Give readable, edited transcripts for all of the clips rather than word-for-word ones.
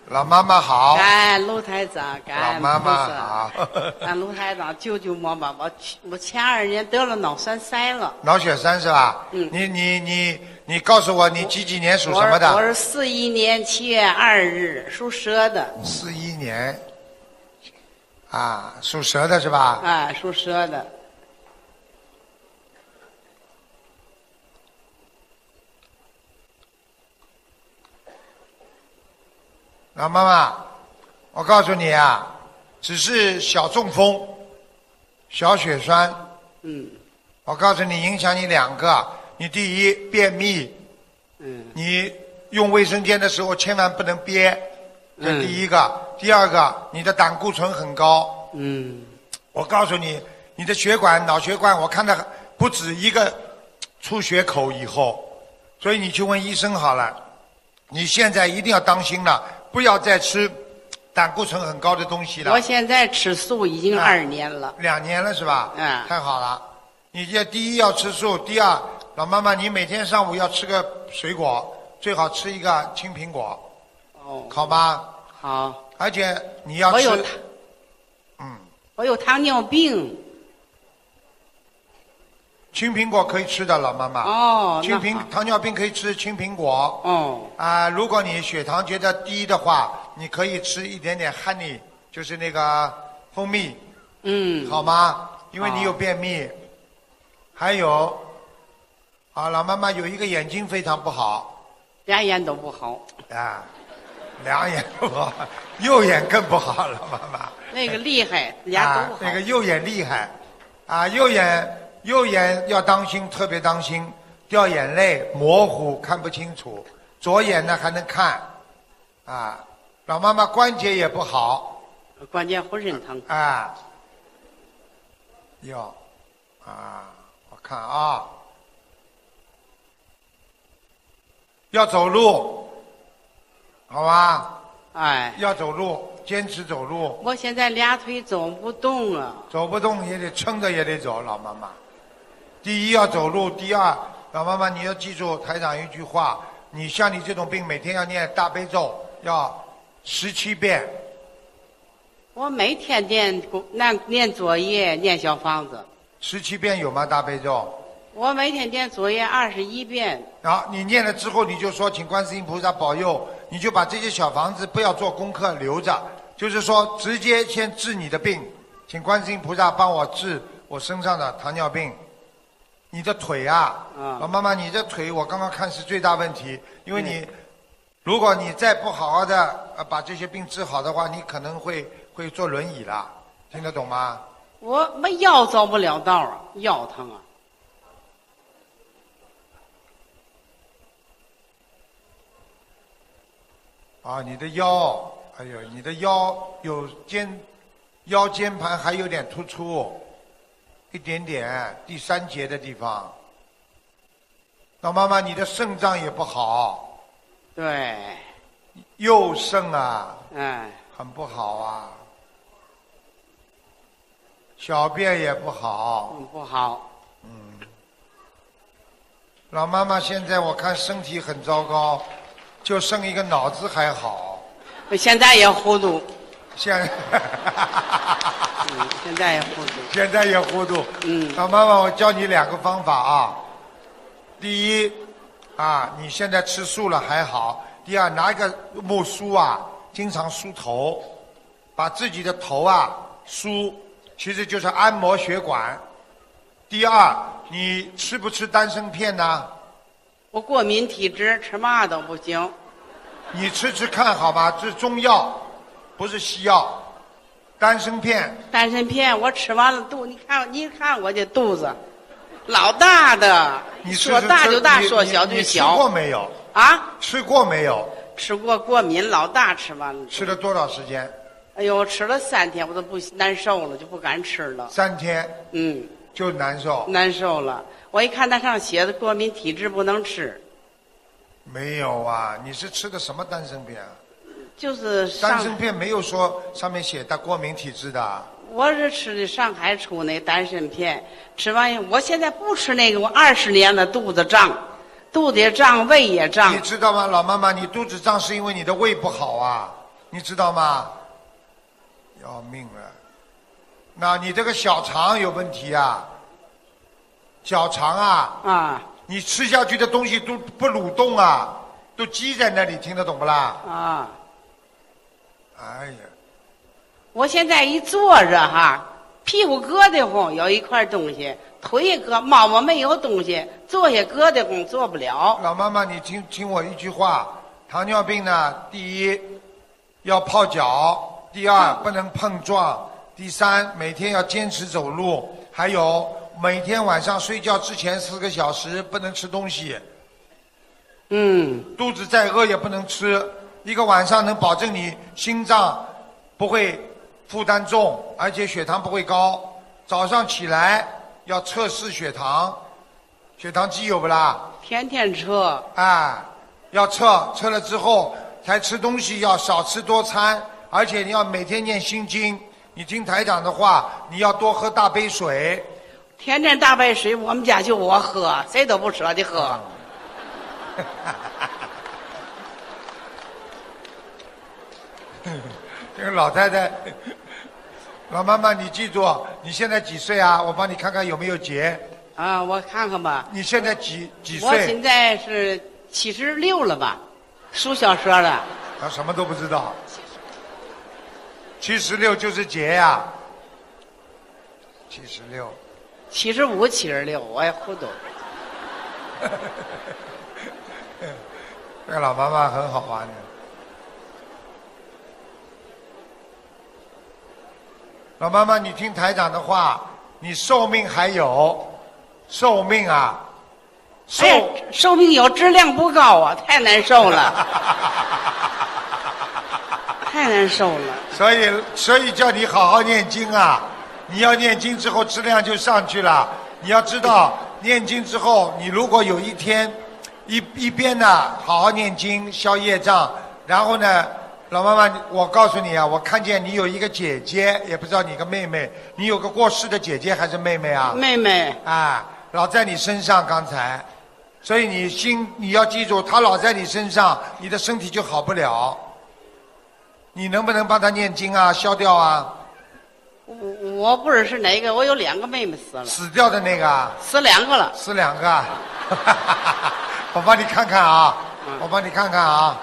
老妈妈好。 感恩卢台长，感恩老妈妈好。 俺卢台长救救我吧！我前2年得了脑栓塞了。 脑血栓是吧？ 嗯。 你告诉我，你几年属什么的？ 我是41年7月2日，属蛇的。 41年。啊，属蛇的是吧？ 啊，属蛇的。 老妈妈，我告诉你啊，只是小中风、小血栓。 嗯。 我告诉你，影响你2个。你第一，便秘。 嗯。 你用卫生间的时候千万不能憋，这第一个。第二个，你的胆固醇很高。 嗯。 我告诉你，你的血管、脑血管，我看到不止一个出血口以后，所以你去问医生好了。你现在一定要当心了。不要再吃胆固醇很高的东西了。 我现在吃素已经2年了。 2年了是吧？ 嗯。 太好了。你这第一要吃素，第二，老妈妈你每天上午要吃个水果，最好吃一个青苹果。 哦。 好吧？ 好。 而且你要吃。 我有糖尿病。 青苹果可以吃的，老妈妈。 哦。 糖尿病可以吃青苹果。 哦。 如果你血糖觉得低的话，你可以吃一点点 honey， 就是那个蜂蜜。 嗯。 好吗？因为你有便秘。还有，老妈妈有一个眼睛非常不好。 2眼都不好。 啊，2眼不好，右眼更不好，老妈妈。 那个厉害，俩都不好。 那个右眼厉害，右眼要当心，特别当心，掉眼泪，模糊，看不清楚。左眼呢还能看，老妈妈关节也不好。 关节浑身疼。 我看要走路，好吧？要走路，坚持走路。 我现在2腿走不动啊。 走不动也得撑着也得走，老妈妈。第一要走路，第二，老妈妈你要记住台长一句话：你像你这种病，每天要念大悲咒，要17遍。 我每天念作业，念小房子。 17遍有吗？大悲咒？ 我每天念作业21遍。 你念了之后，你就说请观世音菩萨保佑，你就把这些小房子不要做功课留着，就是说直接先治你的病，请观世音菩萨帮我治我身上的糖尿病。你的腿老妈妈，你的腿我刚刚看是最大问题，因为如果你再不好好的把这些病治好的话，你可能会坐轮椅了，听得懂吗？ 我腰走不了道啊，腰疼啊。你的腰，你的腰有腰间盘还有点突出，一点点，第3节的地方。老妈妈，你的肾脏也不好。 对。 右肾很不好啊。小便也不好。 不好。 老妈妈现在我看身体很糟糕，就剩一个脑子还好。 现在也糊涂。 现在也糊涂。 现在也糊涂。老妈妈，我教你2个方法第一你现在吃素了还好。第二，拿一个木梳经常梳头，把自己的头梳，其实就是按摩血管。第二，你吃不吃丹参片呢？ 我过敏体质，吃嘛都不行。 你吃吃看好吧，这是中药，不是西药。丹参片。 丹参片我吃完了你看我这肚子，老大的。 你说大就大，说小就小。 你吃过没有？吃过没有？ 吃过，过敏老大，吃完了。 吃了多少时间？ 哎呦，吃了3天，我都不难受了，就不敢吃了。 3天？就难受。 难受了，我一看他上写的过敏体质不能吃。 没有你是吃的什么丹参片就是丹参片没有说上面写的过敏体质的。 我是吃的上海出那丹参片，吃完我现在不吃那个，我20年了，肚子胀，肚子也胀，胃也胀。 你知道吗，老妈妈，你肚子胀是因为你的胃不好你知道吗？要命了！那你这个小肠有问题啊，小肠啊， 啊你吃下去的东西都不蠕动啊，都积在那里，听得懂不啦？ 啊！ 哎呀， 我现在一坐着哈，屁股硌得慌，有一块东西；腿也硌，猫猫没有东西，坐下硌得慌，坐不了。 老妈妈，你听我一句话，糖尿病呢，第一要泡脚，第二不能碰撞，第三每天要坚持走路，还有每天晚上睡觉之前4个小时不能吃东西，肚子再饿也不能吃，一个晚上能保证你心脏不会负担重，而且血糖不会高。早上起来要测试血糖，血糖机有不啦？ 天天测。 哎，要测了之后才吃东西，要少吃多餐，而且你要每天念心经。你听台长的话，你要多喝大杯水。 天天大杯水，我们家就我喝，谁都不舍得喝。 这个老太太，老妈妈，你记住，你现在几岁啊？我帮你看看有没有结。 啊，我看看吧。 你现在几岁？ 我现在是76了吧，属小蛇的。 他什么都不知道。76就是结呀。76。 75、76，我也糊涂。 这个老妈妈很好玩的。老妈妈，你听台长的话，你寿命还有，寿命啊， 寿命有，质量不高啊，太难受了，太难受了。 所以叫你好好念经啊！你要念经之后质量就上去了。你要知道，念经之后，你如果有一天一边呢好好念经消业障，然后呢，老妈妈，我告诉你啊，我看见你有一个姐姐，也不知道你个妹妹，你有个过世的姐姐还是妹妹啊？ 妹妹。 啊，老在你身上刚才，所以你要记住，她老在你身上，你的身体就好不了。你能不能帮她念经啊，消掉啊？ 我不知道是哪个，我有2个妹妹死了。 死掉的那个啊？ 死2个了。 死2个啊。我帮你看看啊，我帮你看看啊。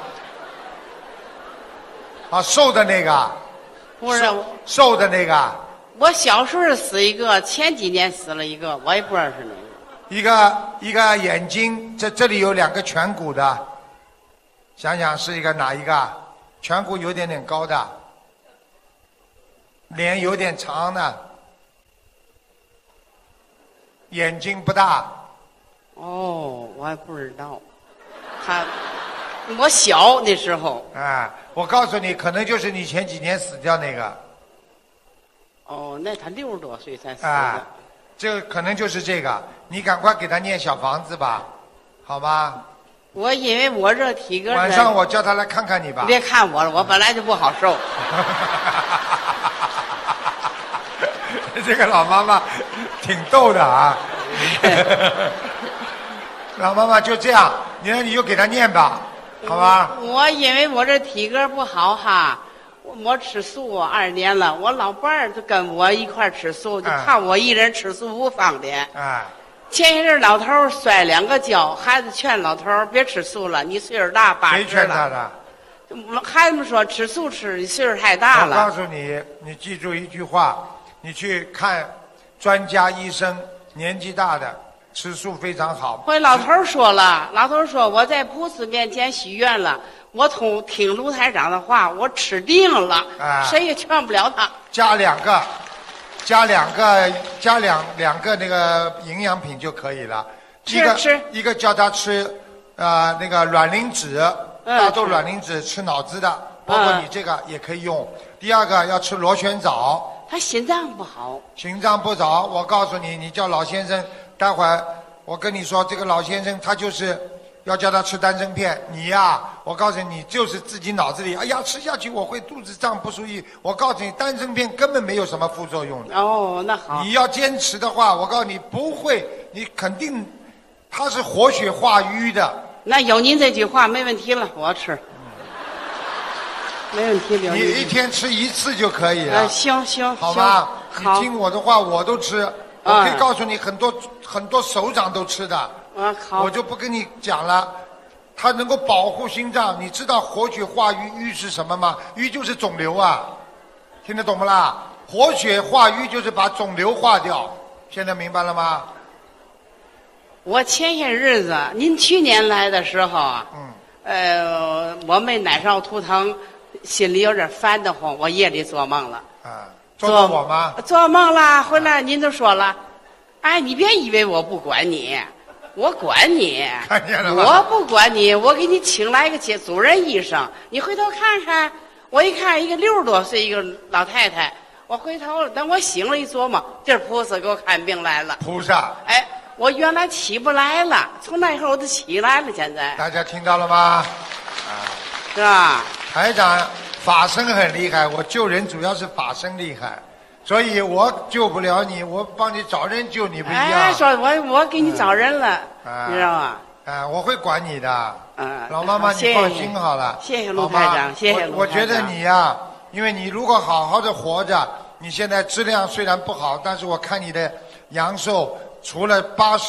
啊，瘦的那个。 不是瘦的那个。 我小时候死一个，前几年死了一个，我也不知道是哪个。一个眼睛，这里有2个颧骨的，想想是哪一个？颧骨有点高的，脸有点长的，眼睛不大。 哦，我还不知道。我小那时候。 哎，我告诉你，可能就是你前几年死掉那个。 哦，那他60多岁才死的。 哎，这个可能就是这个，你赶快给他念小房子吧，好吗？ 我因为我这体格， 晚上我叫他来看看你吧。 别看我了，我本来就不好受。 这个老妈妈挺逗的啊。老妈妈就这样，你就给他念吧，好吧？ 我因为我这体格不好哈，我吃素2年了，我老伴儿就跟我一块吃素，就怕我一人吃素不方便。 哎。 前些日老头儿摔2个跤，孩子劝老头儿别吃素了，你岁数大80了。 谁劝他的？ 孩子们说吃素吃，你岁数太大了。 我告诉你，你记住一句话，你去看专家医生，年纪大的吃素非常好。 后来老头儿说了，老头儿说我在菩萨面前许愿了，我听卢台长的话，我吃定了，谁也劝不了他。 加两个那个营养品就可以了。一个叫他吃那个卵磷脂，大豆卵磷脂吃脑子的，包括你这个也可以用。第2个要吃螺旋藻。 他心脏不好。 心脏不好，我告诉你，你叫老先生，待会儿我跟你说，这个老先生他就是要叫他吃丹参片。你呀，我告诉你，就是自己脑子里，哎呀，吃下去我会肚子胀不舒服。我告诉你，丹参片根本没有什么副作用的。 哦，那好。 你要坚持的话，我告诉你不会，你肯定，它是活血化瘀的。 那有您这句话没问题了，我吃。 没问题，刘你女士。 一天吃1次就可以了。 行行， 好吗？你好。 听我的话，我都吃。我可以告诉你，很多首长都吃的。 好。 我就不跟你讲了。它能够保护心脏，你知道活血化瘀瘀是什么吗？瘀就是肿瘤啊，听得懂不啦？活血化瘀就是把肿瘤化掉，现在明白了吗？ 我前些日子，您去年来的时候啊，我没奶烧图腾，心里有点烦得慌，我夜里做梦了。 做到我吗？ 做梦了，回来您就说了，哎，你别以为我不管你。我管你， 看见了吗？ 我不管你，我给你请来一个主任医生，你回头看看。我一看，一个60多岁一个老太太，我回头等我醒了，一琢磨，这菩萨给我看病来了。 菩萨， 哎，我原来起不来了，从那以后我都起来了。现在大家听到了吗？ 是吧？ 台长法身很厉害，我救人主要是法身厉害。所以我救不了你，我帮你找人救你不一样。 哎，说我给你找人了，你知道吗？ 我会管你的。老妈妈，你放心好了。 谢谢卢台长，谢谢卢台长。 我觉得你呀，因为你如果好好的活着，你现在质量虽然不好，但是我看你的阳寿，除了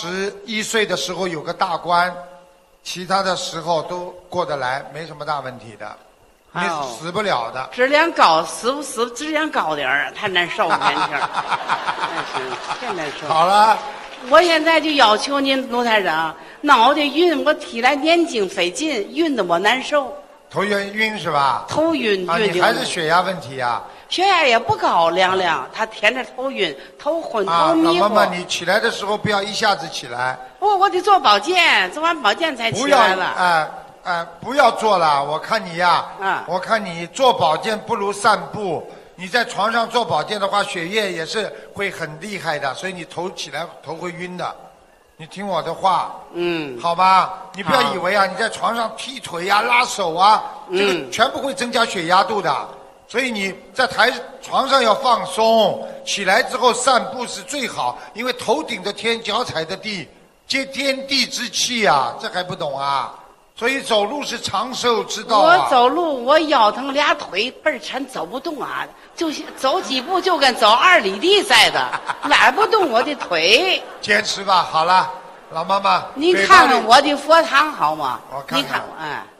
81岁的时候有个大关，其他的时候都过得来，没什么大问题的。你死不了的， 质量高，死不死质量高点儿，太难受，年轻儿，太难受。 好了， 我现在就要求您，卢台长，脑袋晕，我起来念经费劲，晕的我难受。 头晕是吧？ 头晕晕。 你还是血压问题啊？ 血压也不高，凉凉，他天天头晕、头昏、头迷糊。 老妈妈，你起来的时候不要一下子起来。 我得做保健，做完保健才起来了。 不要做了，我看你呀，我看你做保健不如散步。你在床上做保健的话，血液也是会很厉害的，所以你起来头会晕的。你听我的话，好吧？你不要以为你在床上踢腿呀、拉手啊，这个全部会增加血压度的。所以你在床上要放松，起来之后散步是最好，因为头顶的天，脚踩的地，接天地之气啊，这还不懂啊？所以走路是长寿之道啊！ 我走路，我腰疼，俩腿倍儿沉，走不动啊！就是走几步就跟走2里地似的，拉不动我的腿。 坚持吧，好了，老妈妈。 您看看我的佛堂好吗？ 我看看。 你看，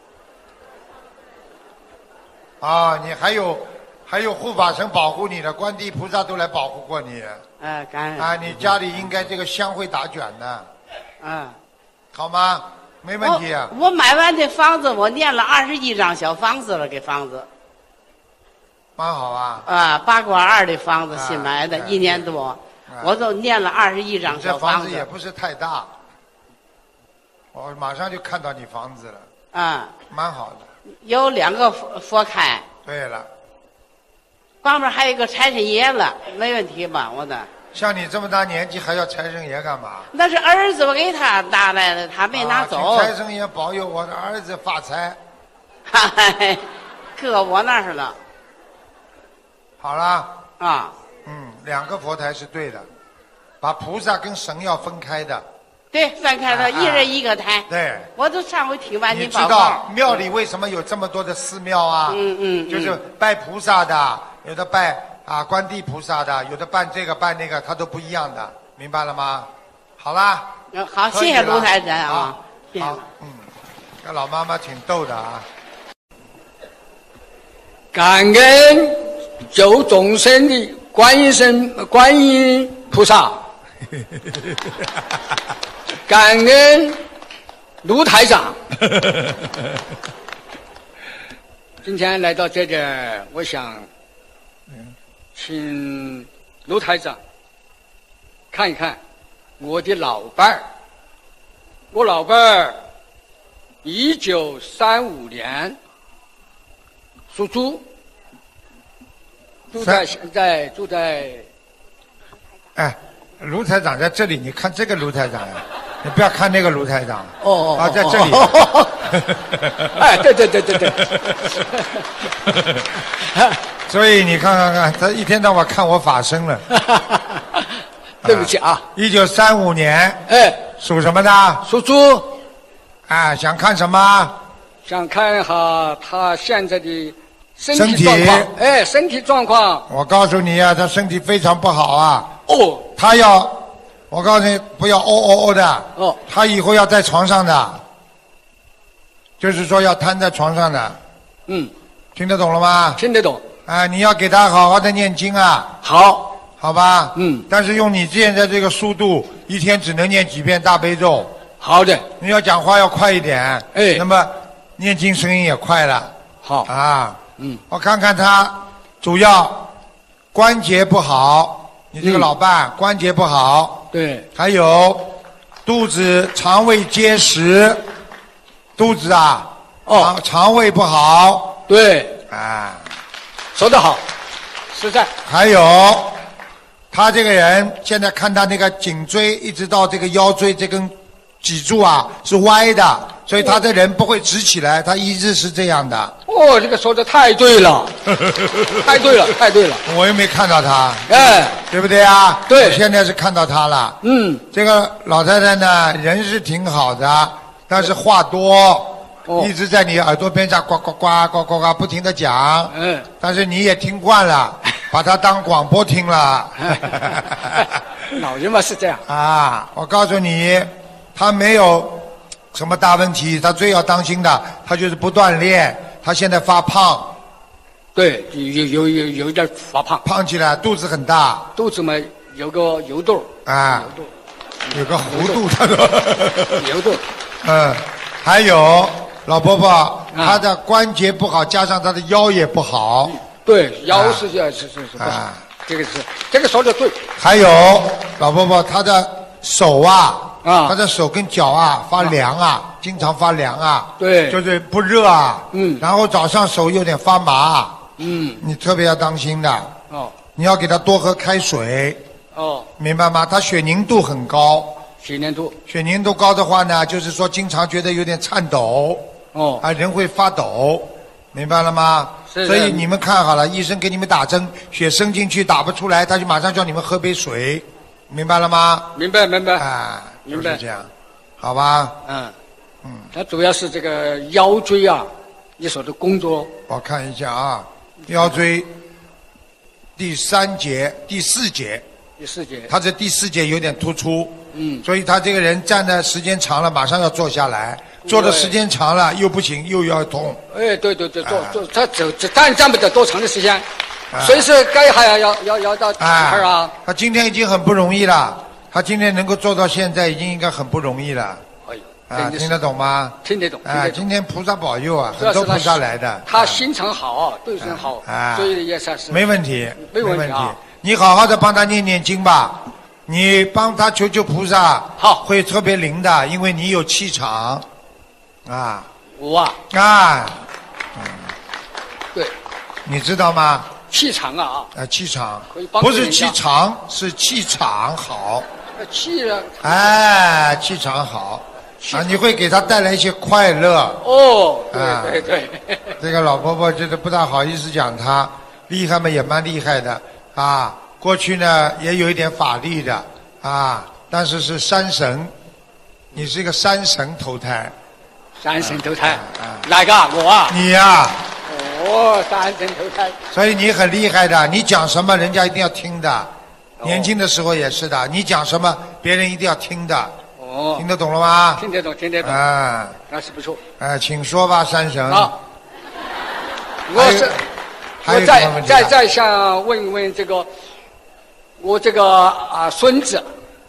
你还有护法神保护你的，观地菩萨都来保护过你。 感恩。 你家里应该这个香会打卷的。好吗？没问题啊！ 我买完这房子，我念了21张小房子了，给房子。 蛮好啊。 八卦2的房子新买的，1年多，我都念了21张小房子。 这房子也不是太大，我马上就看到你房子了。蛮好的。 有2个佛龛。 对了。 旁边还有一个财神爷了，没问题吧？我的。 像你这么大年纪还要财神爷干嘛？ 那是儿子我给他拿来的，他没拿走。 请财神爷保佑我的儿子发财。 搁我那儿了。 好了。 2 个佛台是对的，把菩萨跟神要分开的。 对，分开的，一人一个台。 对。 我都上回听完你知道庙里为什么有这么多的寺庙啊？就是拜菩萨的，有的拜。观地菩萨的，有的办这个办那个，它都不一样的，明白了吗？好啦， 好，谢谢卢台长啊。 好，这老妈妈挺逗的啊。 感恩救众生的观音菩萨，感恩卢台长。今天来到这儿，我想。请卢台长看一看我的老伴儿。我老伴儿1935年属猪，现在住在。 卢台长在这里，你看这个卢台长呀，你不要看那个卢台长。在这里。 对。 所以你看，他一天到晚看我法身了。 对不起啊。 1935年。属什么的？ 属猪。 想看什么？ 想看一下他现在的身体状况，哎，身体状况。 我告诉你啊，他身体非常不好啊。 哦。 他要，我告诉你，不要哦的。 哦。 他以后要在床上的，就是说要瘫在床上的。 嗯。 听得懂了吗？ 听得懂。 啊，你要给他好好的念经啊。 好。 好吧。 嗯。 但是用你现在这个速度，一天只能念几遍大悲咒。 好的。 你要讲话要快一点。 哎。 那么念经声音也快了。 好。 啊。 嗯。 我看看他主要关节不好，你这个老伴关节不好。 对。 还有肚子肠胃结石，肚子啊，肠胃不好。 对。 啊， 说得好，实在。 还有他这个人现在看他那个颈椎一直到这个腰椎这根脊柱啊是歪的，所以他这人不会直起来，他一直是这样的。 哦，这个说的太对了，太对了，太对了。 我又没看到他， 哎， 对不对啊？ 对， 我现在是看到他了。 嗯， 这个老太太呢，人是挺好的，但是话多，一直在你耳朵边上呱呱呱呱呱呱不停的讲。 嗯， 但是你也听惯了，把它当广播听了。 老人嘛是这样。 啊，我告诉你，他没有什么大问题，他最要当心的，他就是不锻炼，他现在发胖。 对，有一点发胖， 胖起来，肚子很大， 肚子嘛有个油肚啊，有个弧度，他说油肚。 嗯，还有老伯伯，他的关节不好，加上他的腰也不好。 对，腰是不好，这个说的对。 还有老伯伯，他的手他的手跟脚发凉经常发凉对， 就是不热然后早上手有点发麻你特别要当心的你要给他多喝开水明白吗？他血凝度很高，血凝度高的话呢，就是说经常觉得有点颤抖人会发抖，明白了吗？所以你们看好了，医生给你们打针，血伸进去打不出来，他就马上叫你们喝杯水，明白了吗？ 明白明白，就是这样，好吧？ 他主要是这个腰椎你说的工作， 我看一下腰椎第4节，他这第4节有点突出，所以他这个人站的时间长了，马上要坐下来，坐的时间长了又不行，又要痛。 哎，对，他站不得多长的时间，随时该还要到这儿他今天已经很不容易了，他今天能够做到现在，已经应该很不容易了。听得懂吗？ 听得懂。 今天菩萨保佑很多菩萨来的。 他心肠好，对人好，所以也算是没问题， 没问题。 你好好的帮他念念经吧，你帮他求求菩萨， 好， 会特别灵的，因为你有气场。 我对，你知道吗？ 气场气场不是气场，是气场好。 气场好。你会给他带来一些快乐。对，这个老婆婆觉得不大好意思讲他，厉害嘛也蛮厉害的过去呢也有一点法力的但是是山神，你是一个山神投胎。 山神投胎，哪个我你山神投胎， 所以你很厉害的，你讲什么人家一定要听的，年轻的时候也是的，你讲什么别人一定要听的。听得懂了吗？ 听得懂。那是不错。 请说吧，山神。 我再想问一问这个，我这个孙子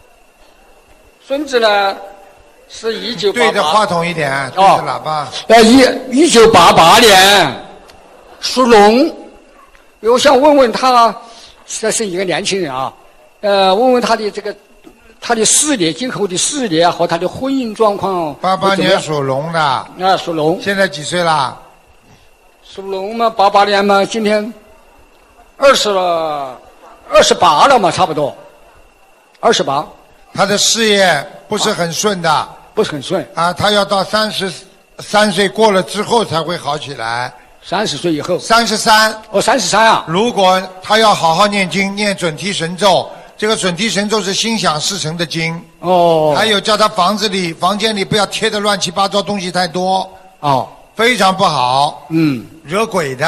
呢是1988。 对着话筒一点，对着喇叭。 1988年属龙，我想问问他，这是一个年轻人问问他的这个。他的事业，今后的事业和他的婚姻状况。 88年属龙的。 属龙。 现在几岁了？ 属龙嘛，88年嘛，今天28了嘛，差不多。28。 他的事业不是很顺的。 不是很顺。 他要到33岁过了之后才会好起来。 30岁以后。 33。 33 如果他要好好念经，念准提神咒。这个准提神咒是心想事成的经还有叫他房间里不要贴的乱七八糟东西太多非常不好惹鬼的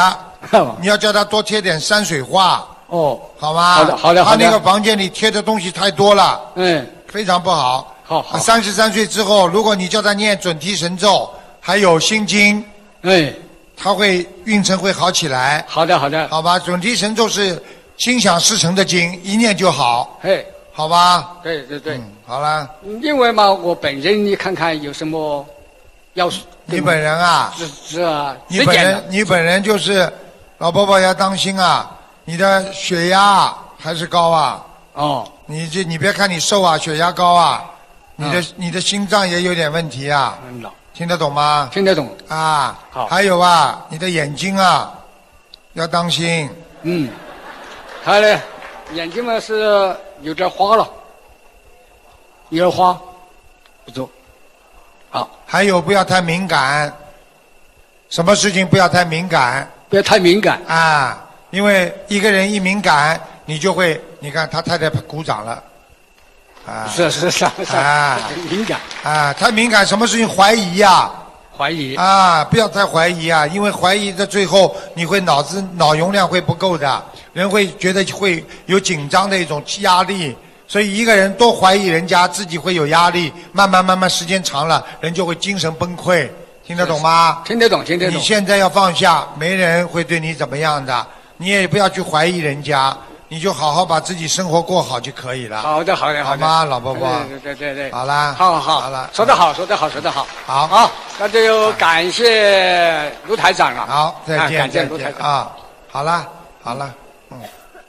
你要叫他多贴点山水画， 哦， 好吗？ 好的好的好的他那个房间里贴的东西太多了，非常不好。 好好。 33岁之后，如果你叫他念准提神咒，还有心经，他会运程会好起来。 好的好的。 好吧，准提神咒是心想事成的经，一念就好。好吧。 对对对。 好了。 另外嘛，我本人你看看有什么要？ 你本人啊？ 是啊。 你本人就是老伯伯要当心啊，你的血压还是高啊。 哦。 你别看你瘦啊，血压高啊，你的心脏也有点问题啊。听得懂吗？ 听得懂。 啊。 好。 还有啊，你的眼睛啊，要当心。 他呢，眼睛嘛是有点花了，有点花，不错。好。 还有不要太敏感，什么事情不要太敏感。 不要太敏感。 啊，因为一个人一敏感，你就会，你看他太太鼓掌了。啊。 是。啊。敏感。 啊，太敏感，什么事情怀疑呀？ 怀疑。啊， 不要太怀疑啊，因为怀疑的最后你会脑容量会不够的，人会觉得会有紧张的一种压力，所以一个人多怀疑人家，自己会有压力，慢慢时间长了，人就会精神崩溃，听得懂吗？ 听得懂。 你现在要放下，没人会对你怎么样的，你也不要去怀疑人家。你就好好把自己生活过好就可以了。好的。好吗，老伯伯？ 对。 好啦。 好了。说得好。 好， 那就感谢卢台长了。 好，再见。 感谢卢台长啊，好了。